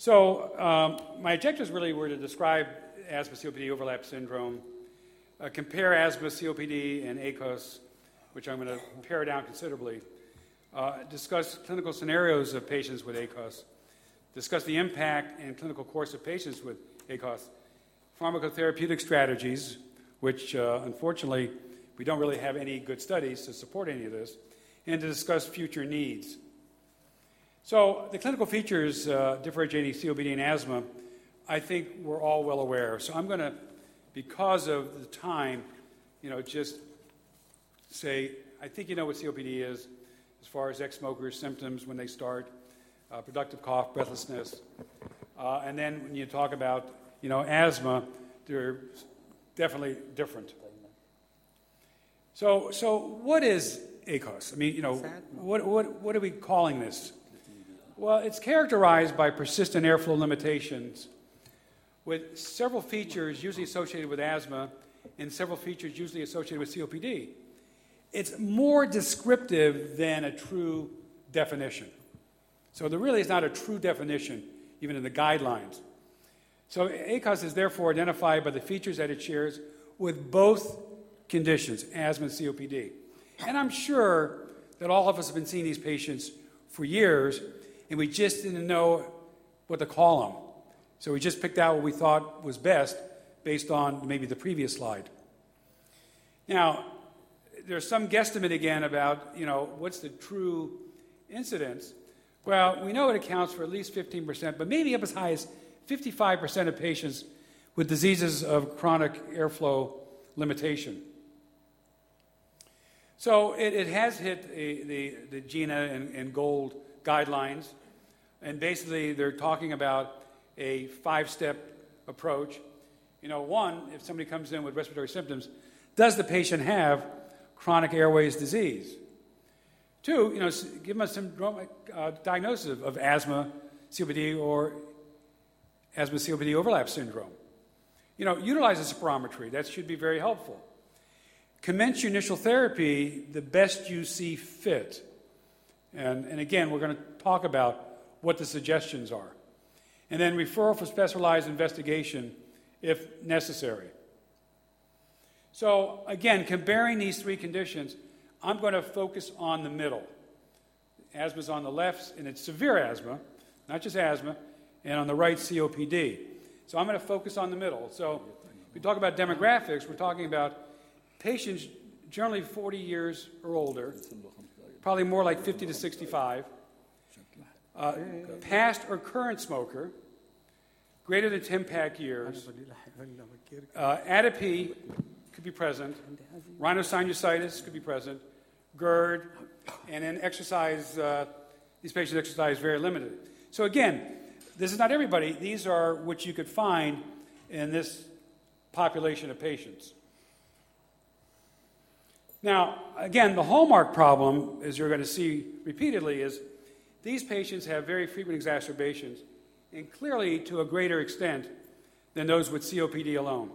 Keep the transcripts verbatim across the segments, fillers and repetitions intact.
So um, my objectives really were to describe asthma-C O P D overlap syndrome, uh, compare asthma-C O P D and A C O S, which I'm going to pare down considerably, uh, discuss clinical scenarios of patients with A C O S, discuss the impact and clinical course of patients with A C O S, pharmacotherapeutic strategies, which uh, unfortunately we don't really have any good studies to support any of this, and to discuss future needs. So the clinical features uh, differentiating C O P D and asthma, I think we're all well aware. So I'm going to, because of the time, you know, just say, I think you know what C O P D is as far as ex-smokers' symptoms when they start, uh, productive cough, breathlessness. Uh, and then when you talk about, you know, asthma, they're definitely different. So, so what is A C O S? I mean, you know, what, what, what are we calling this? Well, it's characterized by persistent airflow limitations with several features usually associated with asthma and several features usually associated with C O P D. It's more descriptive than a true definition. So there really is not a true definition, even in the guidelines. So A C O S is therefore identified by the features that it shares with both conditions, asthma and C O P D. And I'm sure that all of us have been seeing these patients for years, and we just didn't know what to call them. So we just picked out what we thought was best based on maybe the previous slide. Now, there's some guesstimate again about, you know, what's the true incidence. Well, we know it accounts for at least fifteen percent, but maybe up as high as fifty-five percent of patients with diseases of chronic airflow limitation. So it, it has hit a, the, the GINA and, and GOLD guidelines, and basically they're talking about a five-step approach. You know, one, if somebody comes in with respiratory symptoms, does the patient have chronic airways disease? Two, you know, give them a syndromic uh, diagnosis of, of asthma, C O P D, or asthma-C O P D overlap syndrome. You know, utilize a spirometry. That should be very helpful. Commence your initial therapy the best you see fit. And, and again, we're going to talk about what the suggestions are. And then referral for specialized investigation if necessary. So again, comparing these three conditions, I'm going to focus on the middle. Asthma's on the left, and it's severe asthma, not just asthma, and on the right, C O P D. So I'm going to focus on the middle. So if we talk about demographics, we're talking about patients generally forty years or older, probably more like fifty to sixty-five, uh, past or current smoker, greater than ten pack years, uh, atopy could be present, rhinosinusitis could be present, GERD, and then exercise, uh, these patients exercise very limited. So again, this is not everybody. These are what you could find in this population of patients. Now, again, the hallmark problem, as you're going to see repeatedly, is these patients have very frequent exacerbations, and clearly to a greater extent than those with C O P D alone.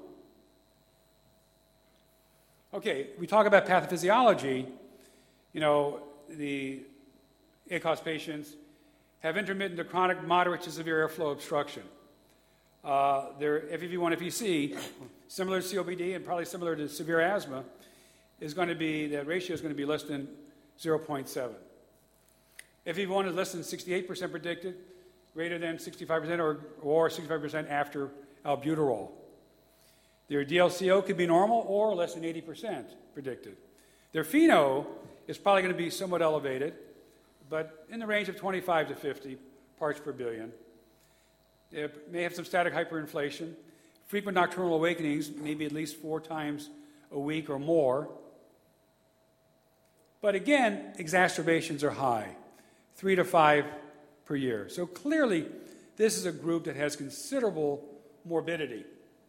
Okay, we talk about pathophysiology. You know, the A C O S patients have intermittent to chronic moderate to severe airflow obstruction. Uh, their F E V one F E C, similar to C O P D and probably similar to severe asthma, is going to be, that ratio is going to be less than zero point seven. F E V one is less than sixty-eight percent predicted, greater than sixty-five percent or, or sixty-five percent after albuterol. Their D L C O could be normal or less than eighty percent predicted. Their FeNO is probably going to be somewhat elevated, but in the range of twenty-five to fifty parts per billion. They may have some static hyperinflation, frequent nocturnal awakenings, maybe at least four times a week or more. But again, exacerbations are high, three to five per year. So clearly, this is a group that has considerable morbidity.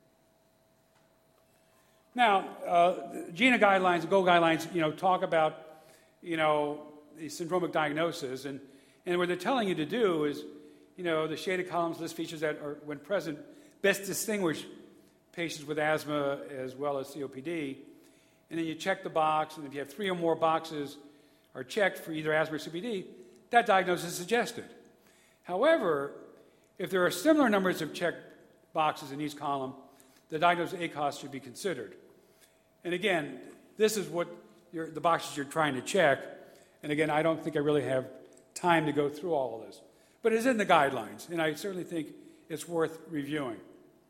Now, uh, GINA guidelines, GOLD guidelines, you know, talk about, you know, the syndromic diagnosis, and, and what they're telling you to do is, you know, the shaded columns list features that are, when present, best distinguish patients with asthma as well as C O P D, and then you check the box, and if you have three or more boxes are checked for either asthma or C O P D, that diagnosis is suggested. However, If there are similar numbers of check boxes in each column, the diagnosis of A C O S should be considered. And again, this is what you're, the boxes you're trying to check. And again, I don't think I really have time to go through all of this. But it is in the guidelines, and I certainly think it's worth reviewing.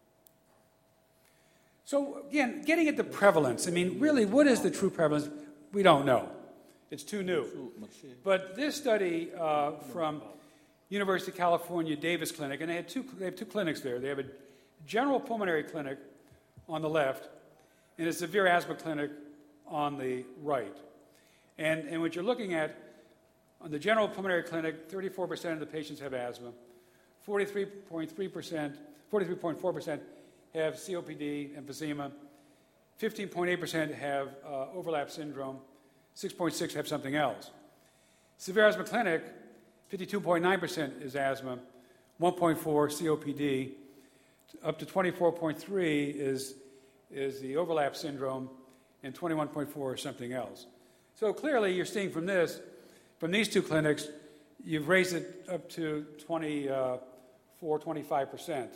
So again, getting at the prevalence, I mean, really, what is the true prevalence? We don't know. It's too new. But this study uh, from University of California Davis Clinic, and they had two, they have two clinics there. They have a general pulmonary clinic on the left and a severe asthma clinic on the right. And, and what you're looking at, on the general pulmonary clinic, thirty-four percent of the patients have asthma, forty-three point three percent, forty-three point four percent have C O P D, emphysema, fifteen point eight percent have uh, overlap syndrome, six point six percent have something else. Severe asthma clinic, fifty-two point nine percent is asthma, one point four percent C O P D, up to twenty-four point three percent is, is the overlap syndrome, and twenty-one point four percent is something else. So clearly you're seeing from this, from these two clinics, you've raised it up to twenty-four, twenty-five percent.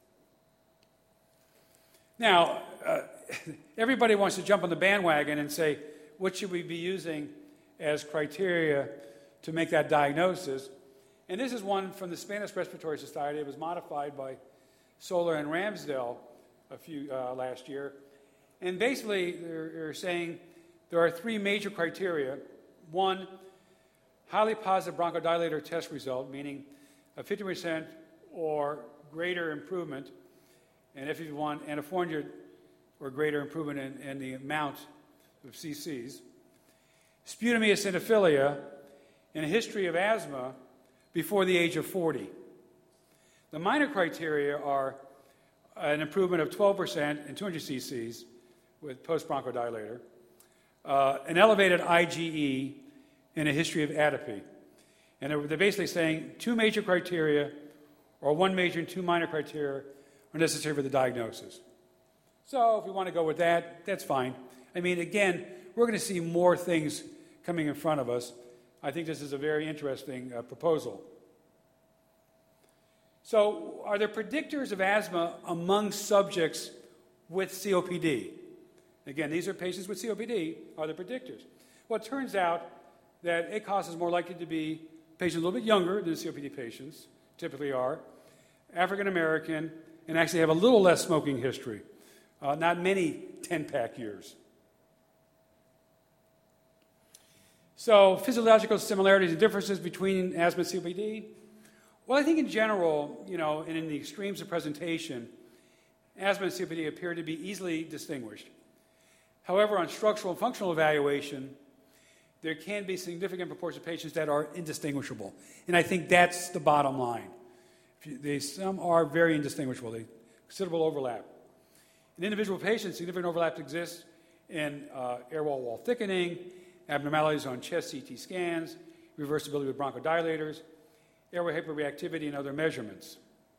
Now, uh, everybody wants to jump on the bandwagon and say, what should we be using as criteria to make that diagnosis? And this is one from the Spanish Respiratory Society. It was modified by Solar and Ramsdell a few uh, last year. And basically, they're, they're saying there are three major criteria. One, highly positive bronchodilator test result, meaning a fifty percent or greater improvement in F E V one and a four hundred or greater improvement in, in the amount of C Cs. Sputum eosinophilia and a history of asthma before the age of forty. The minor criteria are an improvement of twelve percent in two hundred C Cs with post-bronchodilator, uh, an elevated I G E, and a history of atopy. And they're, they're basically saying two major criteria or one major and two minor criteria are necessary for the diagnosis. So if we want to go with that, that's fine. I mean, again, we're going to see more things coming in front of us. I think this is a very interesting uh, proposal. So are there predictors of asthma among subjects with C O P D? Again, these are patients with C O P D. Are there predictors? Well, it turns out that A C O S is more likely to be patients a little bit younger than C O P D patients typically are, African American, and actually have a little less smoking history. Uh, not many ten-pack years. So physiological similarities and differences between asthma and C O P D. Well, I think in general, you know, and in the extremes of presentation, asthma and C O P D appear to be easily distinguished. However, on structural and functional evaluation, there can be significant proportion of patients that are indistinguishable. And I think that's the bottom line. They, some are very indistinguishable. They considerable overlap. In individual patients, significant overlap exists in uh, air wall wall thickening, abnormalities on chest C T scans, reversibility with bronchodilators, airway hyperreactivity, and other measurements.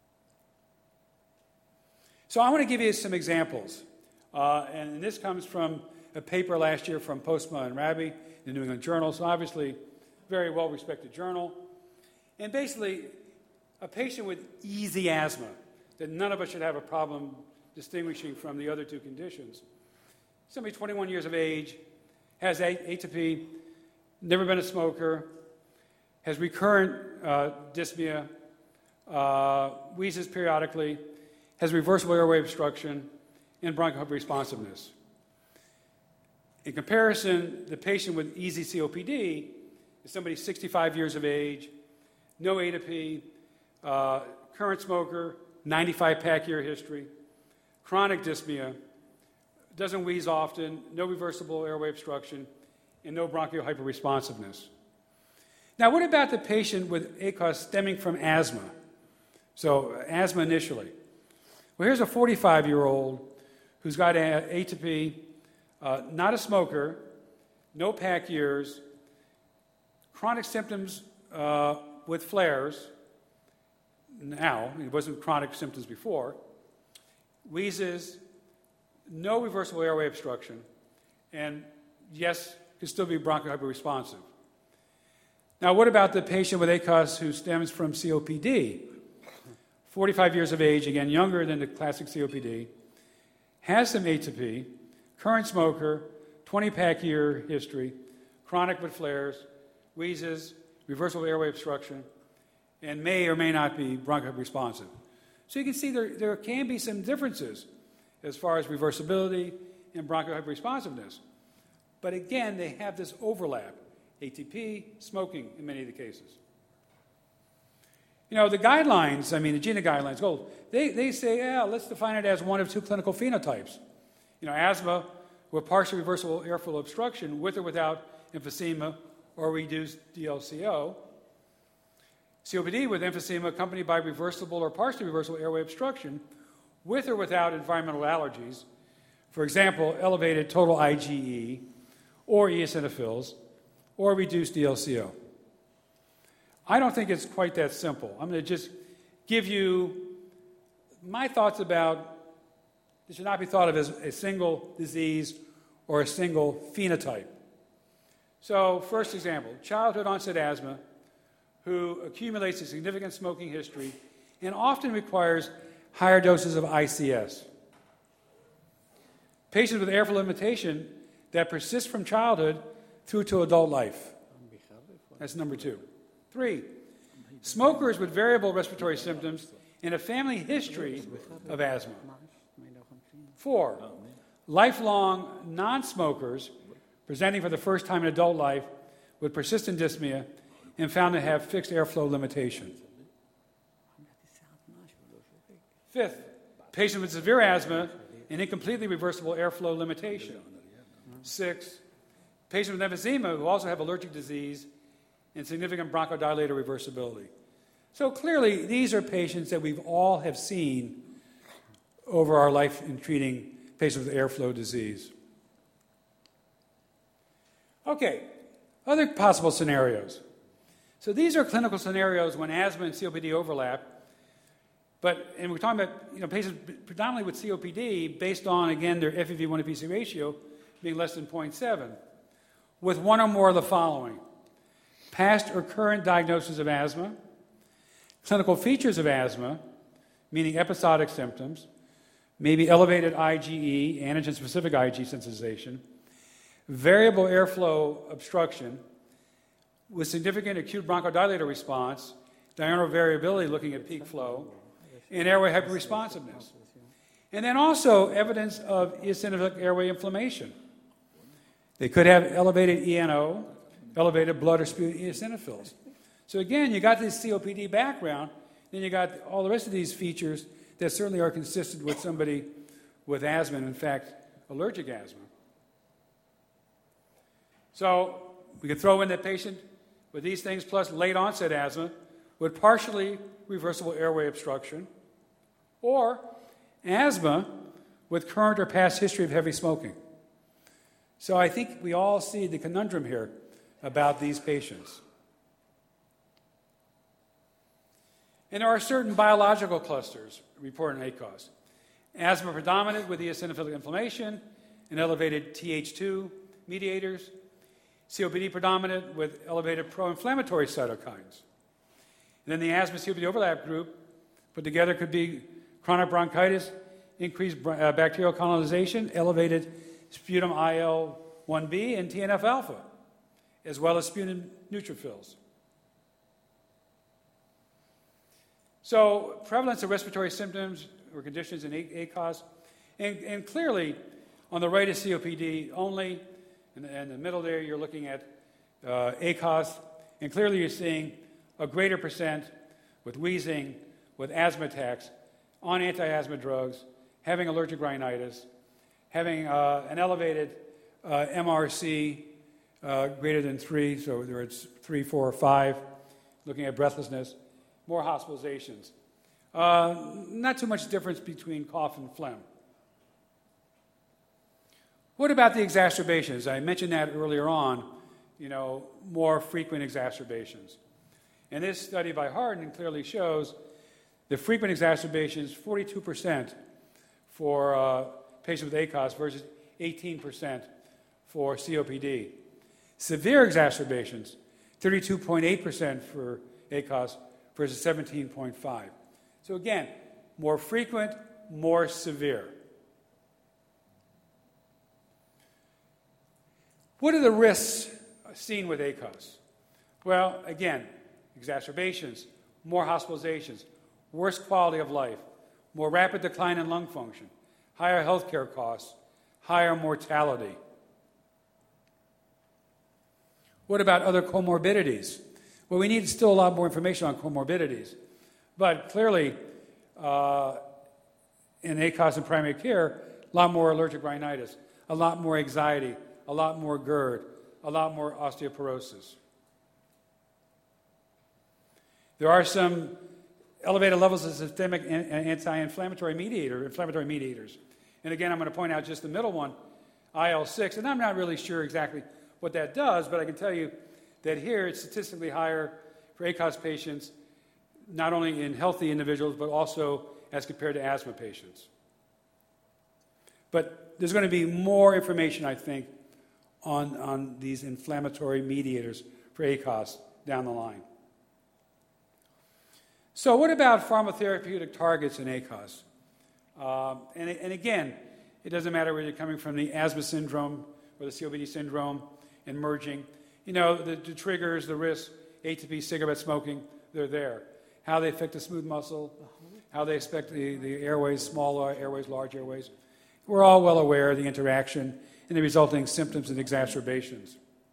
So I want to give you some examples. Uh, and this comes from a paper last year from Postma and Rabi, the New England Journal, so obviously very well-respected journal. And basically, a patient with easy asthma, that none of us should have a problem distinguishing from the other two conditions. Somebody twenty-one years of age, has atopy, never been a smoker, has recurrent uh, dyspnea, uh, wheezes periodically, has reversible airway obstruction, and bronchial responsiveness. In comparison, the patient with easy C O P D is somebody sixty-five years of age, no atopy, uh, current smoker, ninety-five pack year history, chronic dyspnea, doesn't wheeze often, no reversible airway obstruction, and no bronchial hyperresponsiveness. Now, what about the patient with A C O S stemming from asthma? So, asthma initially. Well, here's a forty-five-year-old who's got a- atopy, uh, not a smoker, no pack years, chronic symptoms uh, with flares. Now, it wasn't chronic symptoms before. Wheezes, no reversible airway obstruction, and yes, can still be bronchial hyperresponsive. Now, what about the patient with A C O S who stems from C O P D? forty-five years of age, again, younger than the classic C O P D, has some A T P, current smoker, twenty-pack year history, chronic with flares, wheezes, reversible airway obstruction, and may or may not be bronchial responsive. So you can see there, there can be some differences as far as reversibility and bronchial hyperresponsiveness. But again, they have this overlap, A T P, smoking in many of the cases. You know, the guidelines, I mean, the GINA guidelines, gold, they, they say, yeah, let's define it as one of two clinical phenotypes. You know, asthma with partially reversible airflow obstruction with or without emphysema or reduced D L C O. C O P D with emphysema accompanied by reversible or partially reversible airway obstruction with or without environmental allergies. For example, elevated total I G E or eosinophils or reduced D L C O. I don't think it's quite that simple. I'm going to just give you my thoughts about it should not be thought of as a single disease or a single phenotype. So, first example, childhood onset asthma who accumulates a significant smoking history and often requires higher doses of I C S. Patients with airflow limitation that persists from childhood through to adult life. That's number two. Three, smokers with variable respiratory symptoms and a family history of asthma. Four, lifelong non-smokers presenting for the first time in adult life with persistent dyspnea and found to have fixed airflow limitation. Fifth, patients with severe asthma and incompletely reversible airflow limitation. Six, patients with emphysema who also have allergic disease and significant bronchodilator reversibility. So clearly, these are patients that we've all have seen over our life in treating patients with airflow disease. Okay, other possible scenarios. So these are clinical scenarios when asthma and C O P D overlap. But, and we're talking about, you know, patients predominantly with C O P D based on, again, their F E V one to P C ratio being less than zero point seven, with one or more of the following: past or current diagnosis of asthma, clinical features of asthma, meaning episodic symptoms, maybe elevated I G E, antigen-specific I G sensitization, variable airflow obstruction with significant acute bronchodilator response, diurnal variability looking at peak flow, and airway hyperresponsiveness. And then also evidence of eosinophilic airway inflammation. They could have elevated E N O, elevated blood or sputum eosinophils. So again, you got this C O P D background, then you got all the rest of these features that certainly are consistent with somebody with asthma, and in fact, allergic asthma. So we could throw in that patient with these things plus late onset asthma with partially reversible airway obstruction, or asthma with current or past history of heavy smoking. So I think we all see the conundrum here about these patients. And there are certain biological clusters reported in A C O S. Asthma predominant with eosinophilic inflammation and elevated T H two mediators. C O P D predominant with elevated pro-inflammatory cytokines. And then the asthma C O P D overlap group put together could be chronic bronchitis, increased uh, bacterial colonization, elevated sputum I L one B and T N F alpha, as well as sputum neutrophils. So prevalence of respiratory symptoms or conditions in A C O S, and, and clearly on the right is C O P D only, and in the middle there you're looking at uh, A C O S, and clearly you're seeing a greater percent with wheezing, with asthma attacks, on anti-asthma drugs, having allergic rhinitis, having uh, an elevated uh, M R C uh, greater than three, so whether it's three, four, or five, looking at breathlessness, more hospitalizations. Uh, not too much difference between cough and phlegm. What about the exacerbations? I mentioned that earlier on, you know, more frequent exacerbations. And this study by Harden clearly shows the frequent exacerbations, forty-two percent for uh, patients with A C O S versus eighteen percent for C O P D. Severe exacerbations, thirty-two point eight percent for A C O S versus seventeen point five. So again, more frequent, more severe. What are the risks seen with A C O S? Well, again, exacerbations, more hospitalizations, worse quality of life, more rapid decline in lung function, higher healthcare costs, higher mortality. What about other comorbidities? Well, we need still a lot more information on comorbidities. But clearly, uh, in A C O S and primary care, a lot more allergic rhinitis, a lot more anxiety, a lot more GERD, a lot more osteoporosis. There are some elevated levels of systemic anti-inflammatory mediator, inflammatory mediators. And again, I'm going to point out just the middle one, I L six, and I'm not really sure exactly what that does, but I can tell you that here it's statistically higher for A C O S patients, not only in healthy individuals, but also as compared to asthma patients. But there's going to be more information, I think, on, on these inflammatory mediators for A C O S down the line. So what about pharmacotherapeutic targets in A C O S? Um, and, and again, it doesn't matter whether you're coming from the asthma syndrome or the C O P D syndrome, emerging. You know, the, the triggers, the risks, A T P, cigarette smoking, they're there. How they affect the smooth muscle, how they affect the, the airways, small airways, large airways. We're all well aware of the interaction and the resulting symptoms and exacerbations.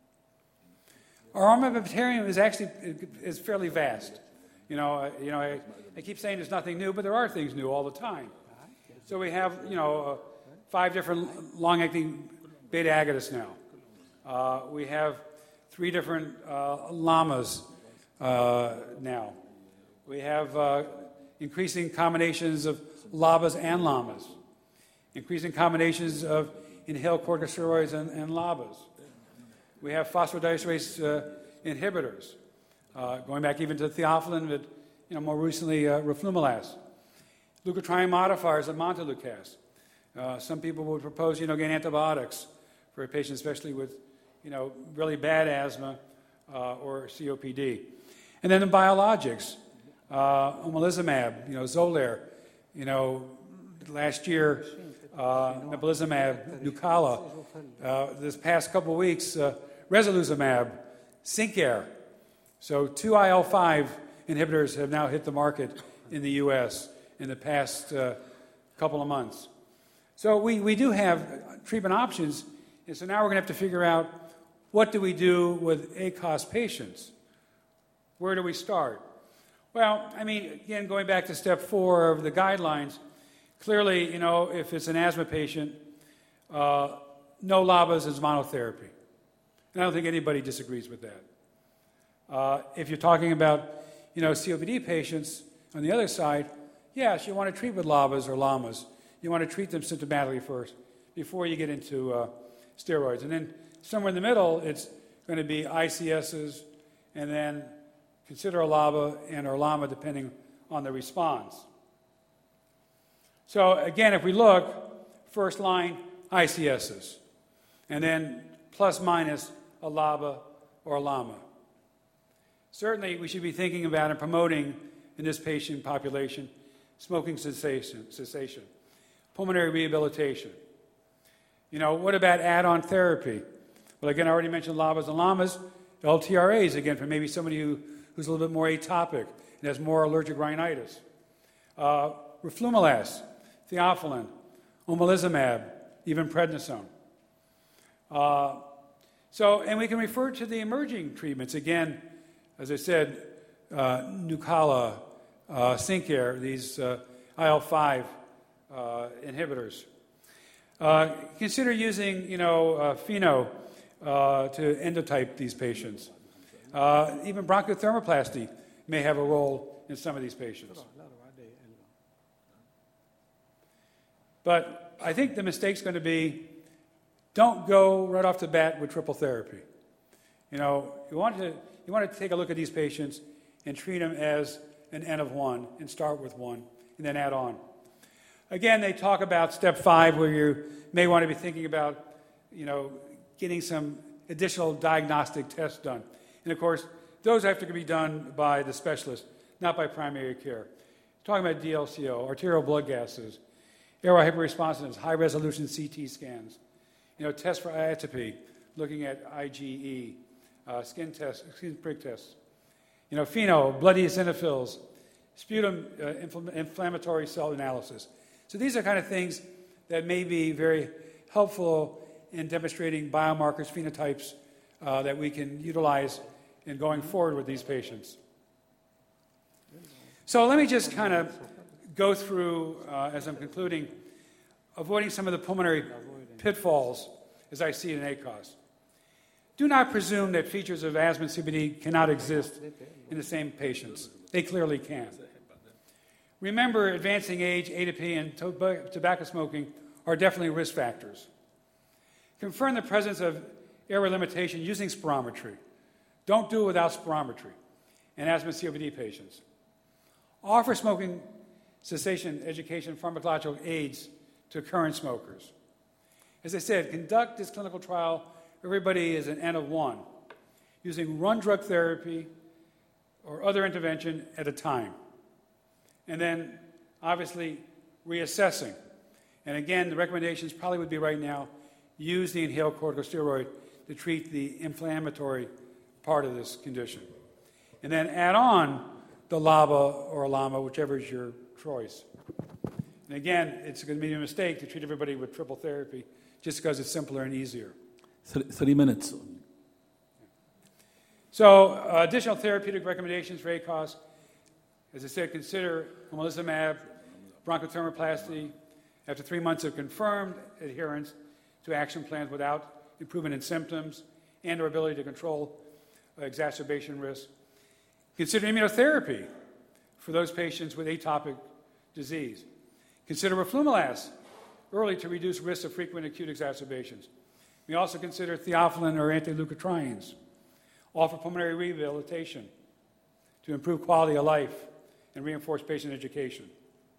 Our armamentarium is actually is fairly vast. You know, you know, I, I keep saying there's nothing new, but there are things new all the time. So we have, you know, uh, five different long-acting beta agonists now. Uh, we have three different uh, LAMAs uh, now. We have uh, increasing combinations of LABAs and LAMAs, increasing combinations of inhaled corticosteroids and, and LABAs. We have phosphodiesterase uh, inhibitors, uh, going back even to theophylline, but you know, more recently uh, roflumilast. Leukotriene modifiers and montelukast. Uh, some people would propose, you know, getting antibiotics for a patient, especially with, you know, really bad asthma uh, or C O P D. And then the biologics, uh, omalizumab, you know, Xolair, you know, last year, uh, mepolizumab, Nucala. Uh, this past couple of weeks, uh, Resoluzumab, Sinqair. So two I L five inhibitors have now hit the market in the U S in the past uh, couple of months. So we, we do have treatment options, and so now we're going to have to figure out what do we do with A C O S patients? Where do we start? Well, I mean, again, going back to step four of the guidelines, clearly, you know, if it's an asthma patient, uh, no LABAs is monotherapy. And I don't think anybody disagrees with that. Uh, if you're talking about, you know, C O P D patients on the other side, yes, you want to treat with LABAs or LAMAs. You want to treat them symptomatically first before you get into uh, steroids. And then somewhere in the middle, it's going to be I C Ss and then consider a LABA and or LAMA depending on the response. So again, if we look, first line, I C Ss, and then plus minus a LABA or a LAMA. Certainly, we should be thinking about and promoting in this patient population smoking cessation, cessation, pulmonary rehabilitation. You know, what about add-on therapy? Well, again, I already mentioned LABAs and LAMAs, L T R As, again, for maybe somebody who, who's a little bit more atopic and has more allergic rhinitis. Uh, roflumilast, theophylline, omalizumab, even prednisone. Uh, so, and we can refer to the emerging treatments. Again, as I said, uh, Nucala, uh, Sinqair, these uh, I L five uh, inhibitors. Uh, consider using, you know, uh, pheno uh, to endotype these patients. Uh, even bronchothermoplasty may have a role in some of these patients. But I think the mistake's going to be, don't go right off the bat with triple therapy. You know, you want to you want to take a look at these patients and treat them as an N of one and start with one and then add on. Again, they talk about step five where you may want to be thinking about, you know, getting some additional diagnostic tests done. And of course, those have to be done by the specialist, not by primary care. talking about D L C O, arterial blood gases, airway hyperresponsiveness, high-resolution C T scans, you know, tests for atopy, looking at I G E, uh, skin tests, skin prick tests, you know, pheno, blood eosinophils, sputum uh, infl- inflammatory cell analysis. So these are kind of things that may be very helpful in demonstrating biomarkers, phenotypes uh, that we can utilize in going forward with these patients. So let me just kind of go through, uh, as I'm concluding, avoiding some of the pulmonary pitfalls as I see it in A C O S. Do not presume that features of asthma and C O P D cannot exist in the same patients. They clearly can. Remember, advancing age, atopy, and to- tobacco smoking are definitely risk factors. Confirm the presence of airway limitation using spirometry. Don't do it without spirometry in asthma and C O P D patients. Offer smoking cessation education and pharmacological aids to current smokers. As I said, conduct this clinical trial. Everybody is an N of one, using run drug therapy or other intervention at a time. And then, obviously, reassessing. And again, the recommendations probably would be right now, use the inhaled corticosteroid to treat the inflammatory part of this condition. And then add on the LABA or LAMA, whichever is your choice. And again, it's going to be a mistake to treat everybody with triple therapy just because it's simpler and easier. Three minutes. So, uh, additional therapeutic recommendations for A C O S. As I said, consider omalizumab, bronchothermoplasty, after three months of confirmed adherence to action plans without improvement in symptoms and or ability to control uh, exacerbation risk. Consider immunotherapy for those patients with atopic disease. Consider roflumilast early to reduce risk of frequent acute exacerbations. We also consider theophylline or anti-leukotrienes. Offer pulmonary rehabilitation to improve quality of life and reinforce patient education.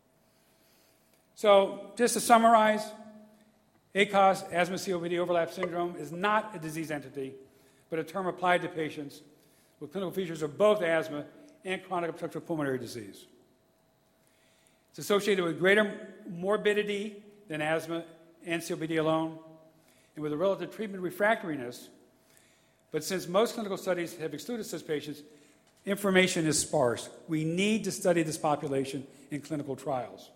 So, just to summarize, A C O S, asthma C O P D overlap syndrome, is not a disease entity, but a term applied to patients with clinical features of both asthma and chronic obstructive pulmonary disease. It's associated with greater morbidity than asthma and C O P D alone, and with a relative treatment refractoriness. But since most clinical studies have excluded such patients, information is sparse. We need to study this population in clinical trials.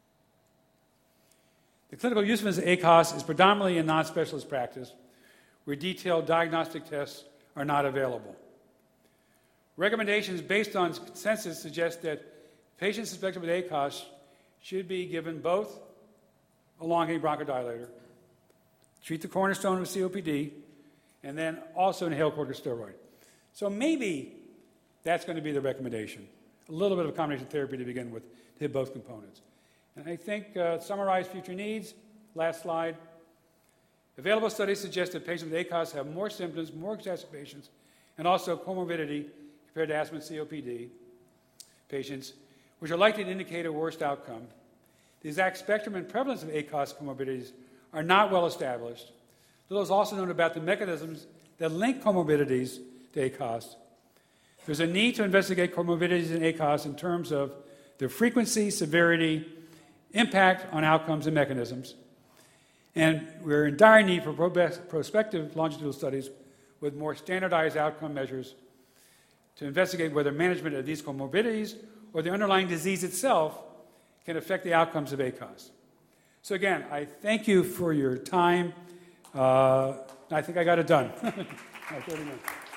The clinical usefulness of A C O S is predominantly in non-specialist practice, where detailed diagnostic tests are not available. Recommendations based on consensus suggest that patients suspected with A C O S should be given both a long-acting bronchodilator, treat the cornerstone of C O P D, and then also inhale corticosteroid. So maybe that's going to be the recommendation. A little bit of a combination therapy to begin with to hit both components. And I think, uh, summarize future needs, last slide. Available studies suggest that patients with A C O S have more symptoms, more exacerbations, and also comorbidity compared to asthma and C O P D patients, which are likely to indicate a worse outcome. The exact spectrum and prevalence of A C O S comorbidities are not well established. Little is also known about the mechanisms that link comorbidities to A C O S. There's a need to investigate comorbidities in A C O S in terms of their frequency, severity, impact on outcomes and mechanisms. And we're in dire need for prospective longitudinal studies with more standardized outcome measures to investigate whether management of these comorbidities or the underlying disease itself can affect the outcomes of A C O S. So again, I thank you for your time. Uh, I think I got it done. thirty minutes.